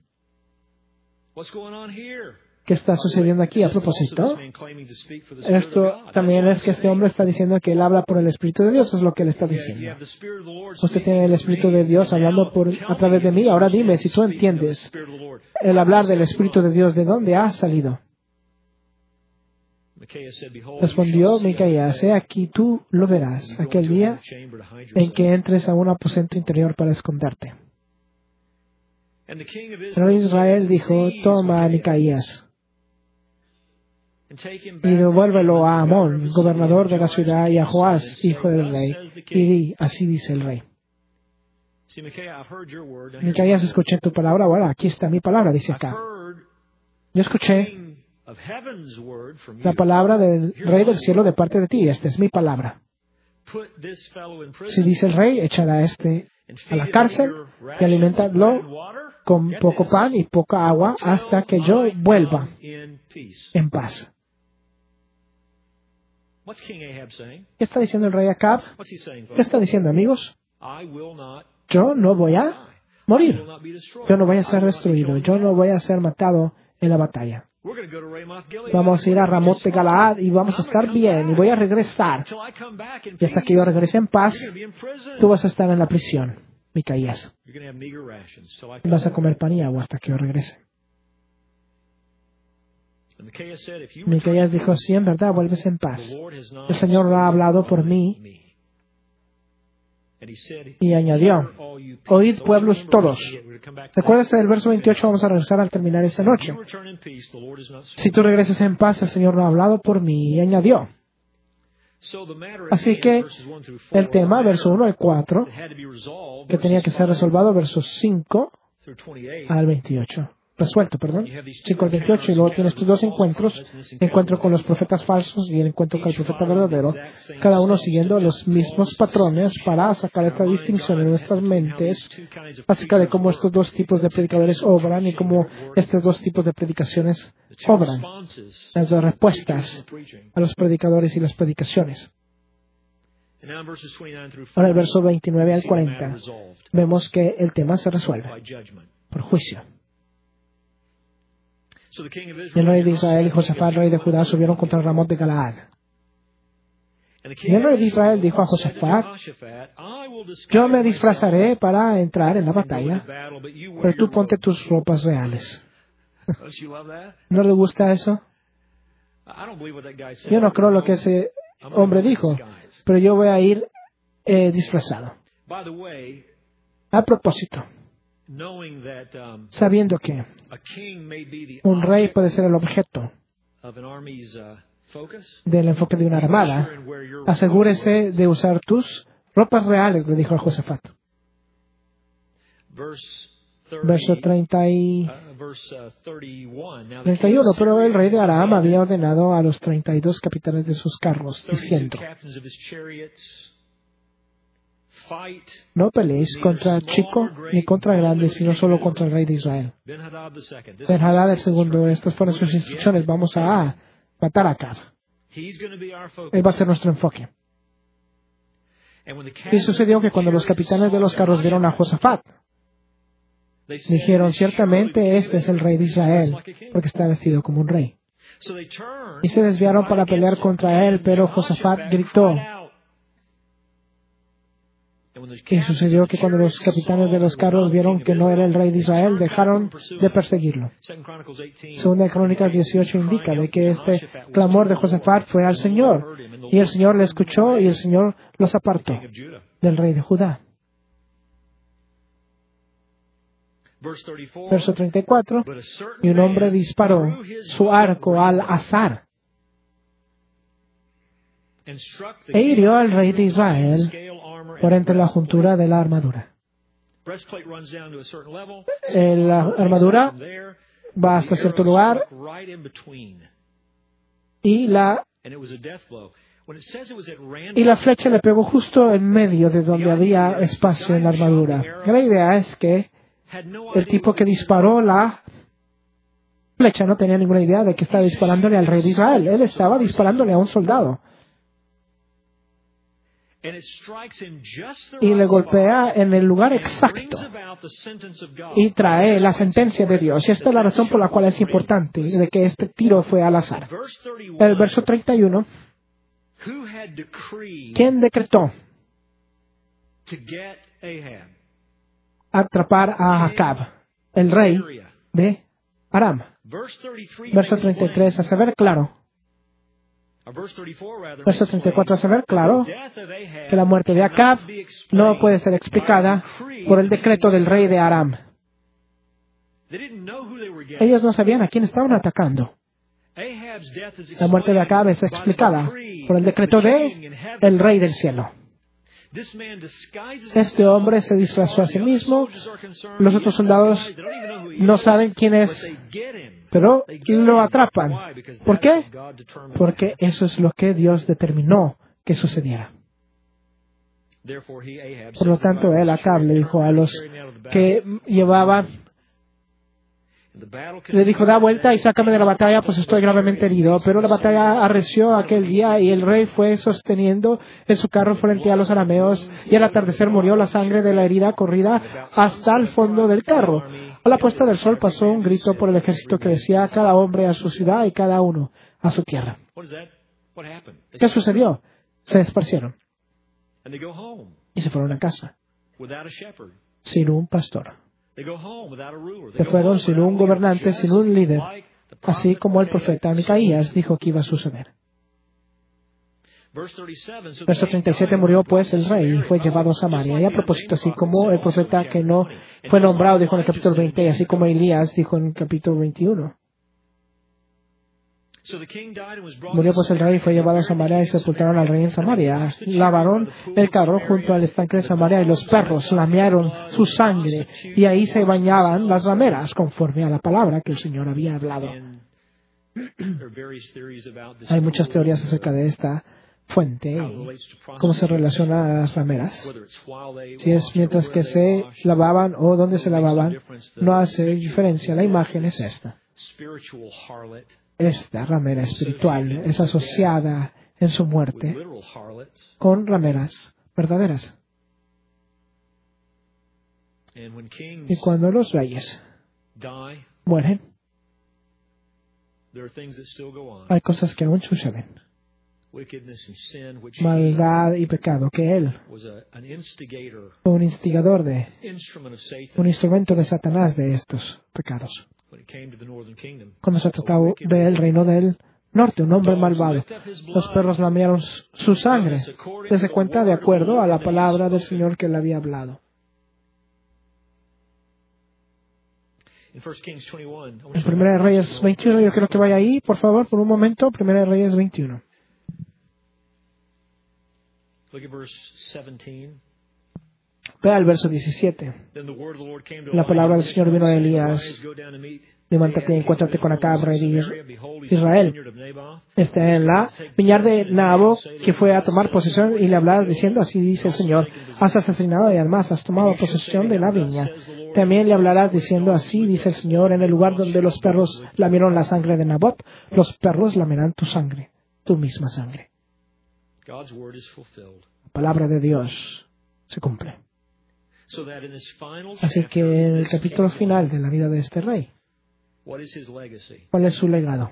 ¿Qué está sucediendo aquí a propósito? Esto también es que este hombre está diciendo que él habla por el Espíritu de Dios, es lo que él está diciendo. Usted tiene el Espíritu de Dios hablando a través de mí. Ahora dime si tú entiendes el hablar del Espíritu de Dios, ¿de dónde ha salido? Respondió Micaías, he aquí tú lo verás aquel día en que entres a un aposento interior para esconderte. El rey de Israel dijo, toma a Micaías y devuélvelo a Amón, gobernador de la ciudad, y a Joás, hijo del rey, y di, así dice el rey. Micaías, escuché tu palabra, bueno, aquí está mi palabra, dice acá. Yo escuché la palabra del rey del cielo de parte de ti, esta es mi palabra. Si dice el rey, echará a la cárcel y alimentadlo con poco pan y poca agua hasta que yo vuelva en paz. ¿Qué está diciendo el rey Acab? ¿Qué está diciendo, amigos? Yo no voy a morir. Yo no voy a ser destruido. Yo no voy a ser matado en la batalla. Vamos a ir a Ramoth de Galaad y vamos a estar bien y voy a regresar. Y hasta que yo regrese en paz, tú vas a estar en la prisión, Micaías. Y vas a comer pan y agua hasta que yo regrese. Micaías dijo, sí, en verdad, vuelves en paz. El Señor lo ha hablado por mí. Y añadió, oíd pueblos todos. ¿Recuerdas el verso 28? Vamos a regresar al terminar esta noche. Si tú regresas en paz, el Señor lo ha hablado por mí. Y añadió. Así que el tema, verso 1 al 4, que tenía que ser resuelto, versos 5 al 28. Resuelto, perdón. 5 al 28, y luego tienes tus dos encuentros, encuentro con los profetas falsos y el encuentro con el profeta verdadero, cada uno siguiendo los mismos patrones para sacar esta distinción en nuestras mentes acerca de cómo estos dos tipos de predicadores obran y cómo estos dos tipos de predicaciones obran, las dos respuestas a los predicadores y las predicaciones. Ahora el verso 29 al 40, vemos que el tema se resuelve por juicio. El rey de Israel y Josafat, rey de Judá, subieron contra Ramoth de Galaad. Y el rey de Israel dijo a Josafat, yo me disfrazaré para entrar en la batalla, pero tú ponte tus ropas reales. ¿No le gusta eso? Yo no creo lo que ese hombre dijo, pero yo voy a ir disfrazado. A propósito, sabiendo que un rey puede ser el objeto del enfoque de una armada, asegúrese de usar tus ropas reales, le dijo a Josafat. Verso 31. Pero el rey de Aram había ordenado a los 32 capitanes de sus carros, diciendo, no peleéis contra chico ni contra grande, sino solo contra el rey de Israel. Ben-Hadad el segundo, estas fueron sus instrucciones, vamos a matar a Acab. Él va a ser nuestro enfoque. Y sucedió que cuando los capitanes de los carros vieron a Josafat, dijeron, ciertamente este es el rey de Israel, porque está vestido como un rey. Y se desviaron para pelear contra él, pero Josafat gritó. Y sucedió que cuando los capitanes de los carros vieron que no era el rey de Israel, dejaron de perseguirlo. Segunda de Crónicas 18 indica de que este clamor de Josafat fue al Señor, y el Señor le escuchó y el Señor los apartó del rey de Judá. Verso 34, y un hombre disparó su arco al azar e hirió al rey de Israel por entre la juntura de la armadura. La armadura va hasta cierto lugar y la flecha le pegó justo en medio de donde había espacio en la armadura. La idea es que el tipo que disparó la flecha no tenía ninguna idea de que estaba disparándole al rey de Israel. Él estaba disparándole a un soldado. Y le golpea en el lugar exacto y trae la sentencia de Dios. Y esta es la razón por la cual es importante de que este tiro fue al azar. El verso 31, ¿quién decretó atrapar a Acab, el rey de Aram? Verso 33, a saber claro. Verso 34, a saber claro que la muerte de Acab no puede ser explicada por el decreto del rey de Aram. Ellos no sabían a quién estaban atacando. La muerte de Acab es explicada por el decreto de el rey del cielo. Este hombre se disfrazó a sí mismo. Los otros soldados no saben quién es, pero lo atrapan. ¿Por qué? Porque eso es lo que Dios determinó que sucediera. Por lo tanto, él, Acab, le dijo a los que llevaban, le dijo, da vuelta y sácame de la batalla, pues estoy gravemente herido. Pero la batalla arreció aquel día y el rey fue sosteniendo en su carro frente a los arameos, y al atardecer murió la sangre de la herida corrida hasta el fondo del carro. A la puesta del sol pasó un grito por el ejército que decía: cada hombre a su ciudad y cada uno a su tierra. ¿Qué sucedió? Se esparcieron y se fueron a casa sin un pastor. Se fueron sin un gobernante, sin un líder, así como el profeta Micaías dijo que iba a suceder. Verso 37, murió pues el rey y fue llevado a Samaria. Y a propósito, así como el profeta que no fue nombrado dijo en el capítulo 20, y así como Elías dijo en el capítulo 21. Murió pues el rey y fue llevado a Samaria y sepultaron al rey en Samaria. Lavaron el carro junto al estanque de Samaria y los perros lamearon su sangre y ahí se bañaban las rameras conforme a la palabra que el Señor había hablado. Hay muchas teorías acerca de esta fuente y cómo se relaciona a las rameras. Si es mientras que se lavaban o donde se lavaban, no hace diferencia. La imagen es esta. Esta ramera espiritual es asociada en su muerte con rameras verdaderas. Y cuando los reyes mueren, hay cosas que aún suceden. Maldad y pecado, que él fue un instigador un instrumento de Satanás de estos pecados. Cuando se trataba del reino del norte, un hombre malvado, los perros lamearon su sangre. Dese cuenta de acuerdo a la palabra del Señor que le había hablado. En 1 Reyes 21, yo quiero que vaya ahí, por favor, por un momento. 1 Reyes 21. Vea el verso 17. La palabra del Señor vino a Elías: levántate y encuéntrate con Acab, rey de Israel. Está en la viñar de Nabot, que fue a tomar posesión, y le hablaba diciendo: así dice el Señor, has asesinado y además has tomado posesión de la viña. También le hablarás diciendo: así dice el Señor, en el lugar donde los perros lamieron la sangre de Nabot, los perros lamerán tu sangre, tu misma sangre. La palabra de Dios se cumple. Así que en el capítulo final de la vida de este rey, ¿cuál es su legado?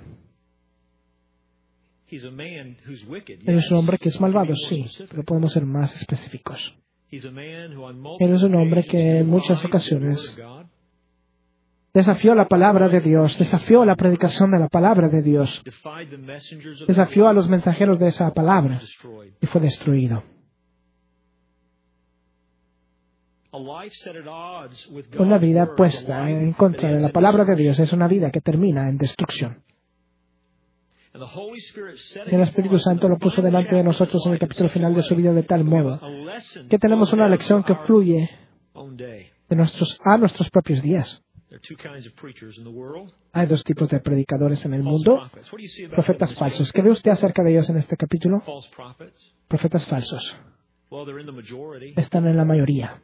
Él es un hombre que es malvado, sí, pero podemos ser más específicos. Él es un hombre que en muchas ocasiones desafió la palabra de Dios, desafió la predicación de la palabra de Dios, desafió a los mensajeros de esa palabra y fue destruido. Una vida puesta en contra de la palabra de Dios es una vida que termina en destrucción. Y el Espíritu Santo lo puso delante de nosotros en el capítulo final de su vida de tal modo que tenemos una lección que fluye a nuestros propios días. Hay dos tipos de predicadores en el mundo: profetas falsos. ¿Qué ve usted acerca de ellos en este capítulo? Profetas falsos. Están en la mayoría.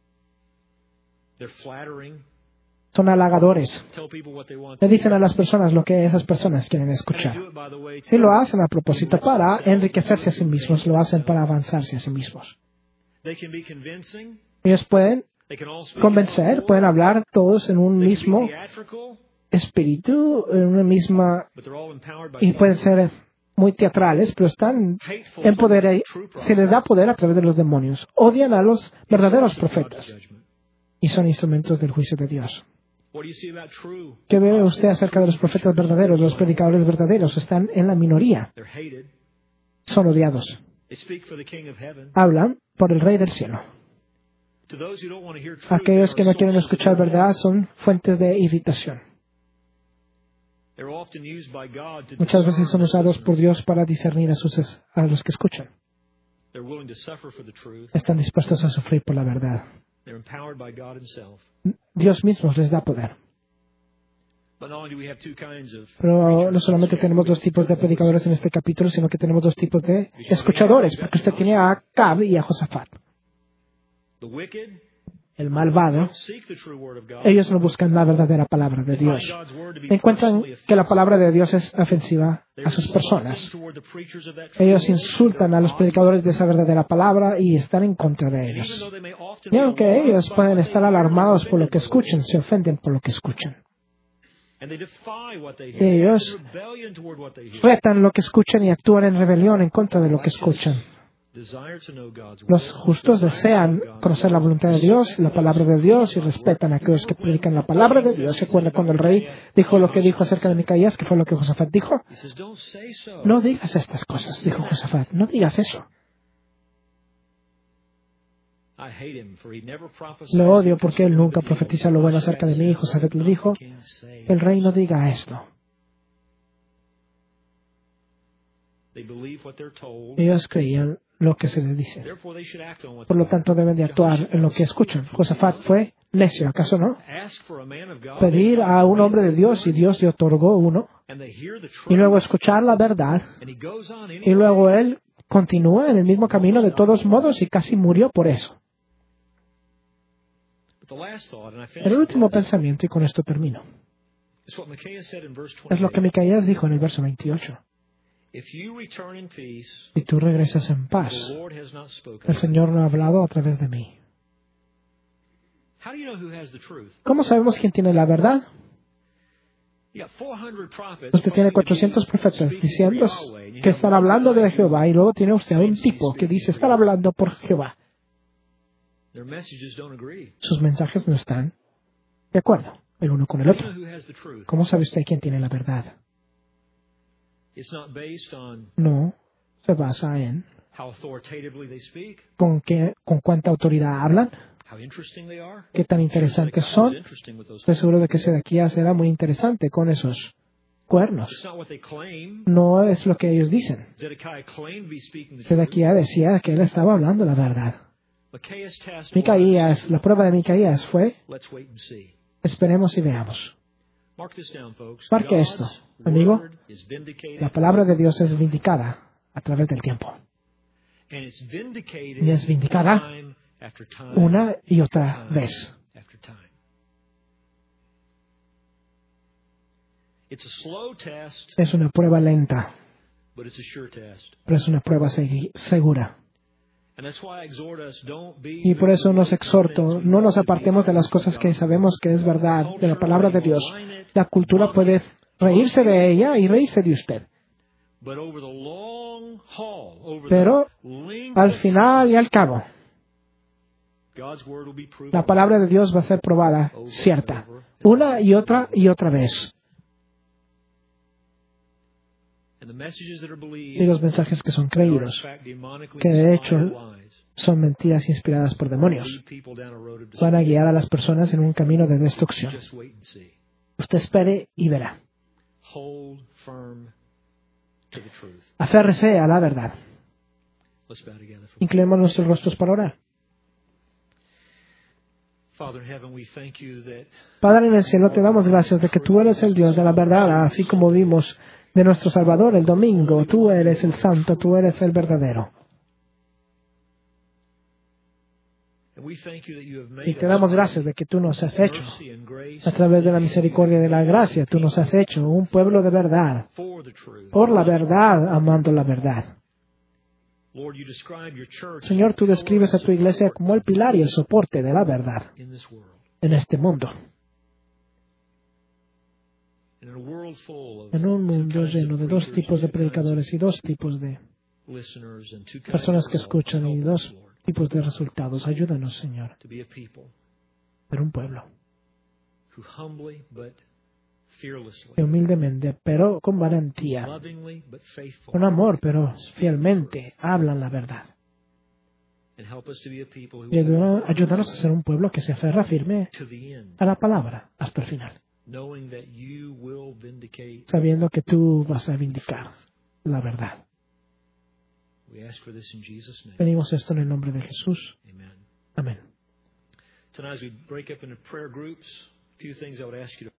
Son halagadores. Le dicen a las personas lo que esas personas quieren escuchar. Y lo hacen a propósito para enriquecerse a sí mismos, lo hacen para avanzarse a sí mismos. Ellos pueden convencer, pueden hablar todos en un mismo espíritu, en una misma, y pueden ser muy teatrales, pero están en poder, se les da poder a través de los demonios. Odian a los verdaderos profetas y son instrumentos del juicio de Dios. ¿Qué ve usted acerca de los profetas verdaderos? Los predicadores verdaderos están en la minoría. Son odiados. Hablan por el Rey del Cielo. Aquellos que no quieren escuchar verdad son fuentes de irritación. Muchas veces son usados por Dios para discernir a los que escuchan. Están dispuestos a sufrir por la verdad. Dios mismo les da poder. Pero no solamente tenemos dos tipos de predicadores en este capítulo, sino que tenemos dos tipos de escuchadores, porque usted tiene a Acab y a Josafat. el malvado, ellos no buscan la verdadera palabra de Dios. Encuentran que la palabra de Dios es ofensiva a sus personas. Ellos insultan a los predicadores de esa verdadera palabra y están en contra de ellos. Y aunque ellos pueden estar alarmados por lo que escuchan, se ofenden por lo que escuchan. Ellos retan lo que escuchan y actúan en rebelión en contra de lo que escuchan. Los justos desean conocer la voluntad de Dios, la palabra de Dios, y respetan a aquellos que predican la palabra de Dios. ¿Se acuerda cuando el rey dijo lo que dijo acerca de Micaías? ¿Qué fue lo que Josafat dijo? No digas estas cosas, dijo Josafat. No digas eso. Lo odio porque él nunca profetiza lo bueno acerca de mí. Josafat le dijo, el rey no diga esto. Ellos creían lo que se les dice. Por lo tanto, deben de actuar en lo que escuchan. Josafat fue necio, ¿acaso no? Pedir a un hombre de Dios y Dios le otorgó uno. Y luego escuchar la verdad. Y luego él continúa en el mismo camino de todos modos y casi murió por eso. El último pensamiento, y con esto termino, es lo que Micaías dijo en el verso 28. Si tú regresas en paz, el Señor no ha hablado a través de mí. ¿Cómo sabemos quién tiene la verdad? Usted tiene 400 profetas diciendo que están hablando de Jehová, y luego tiene usted a un tipo que dice estar hablando por Jehová. Sus mensajes no están de acuerdo el uno con el otro. ¿Cómo sabe usted quién tiene la verdad? No se basa en con cuánta autoridad hablan, qué tan interesantes son. Estoy seguro de que Sedequías era muy interesante con esos cuernos. No es lo que ellos dicen. Sedequías decía que él estaba hablando la verdad. Micaías, la prueba de Micaías fue, esperemos y veamos. Marque esto, amigo. La palabra de Dios es vindicada a través del tiempo. Y es vindicada una y otra vez. Es una prueba lenta, pero es una prueba segura. Y por eso nos exhorto, no nos apartemos de las cosas que sabemos que es verdad, de la palabra de Dios. La cultura puede reírse de ella y reírse de usted. Pero al final y al cabo, la palabra de Dios va a ser probada, cierta, una y otra vez. Y los mensajes que son creídos, que de hecho son mentiras inspiradas por demonios, van a guiar a las personas en un camino de destrucción. Usted espere y verá. Aférrese a la verdad. Inclinemos nuestros rostros para orar. Padre en el cielo, te damos gracias de que tú eres el Dios de la verdad, así como vimos de nuestro Salvador el domingo. Tú eres el santo, tú eres el verdadero. Y te damos gracias de que tú nos has hecho, a través de la misericordia y de la gracia, tú nos has hecho un pueblo de verdad, por la verdad, amando la verdad. Señor, tú describes a tu iglesia como el pilar y el soporte de la verdad en este mundo. En un mundo lleno de dos tipos de predicadores y dos tipos de personas que escuchan y dos tipos de resultados. Ayúdanos, Señor, ser un pueblo que humildemente, pero con valentía, con amor, pero fielmente, hablan la verdad. Y ayúdanos a ser un pueblo que se aferra firme a la palabra hasta el final, sabiendo que tú vas a vindicar la verdad. Pedimos esto en el nombre de Jesús. Amén.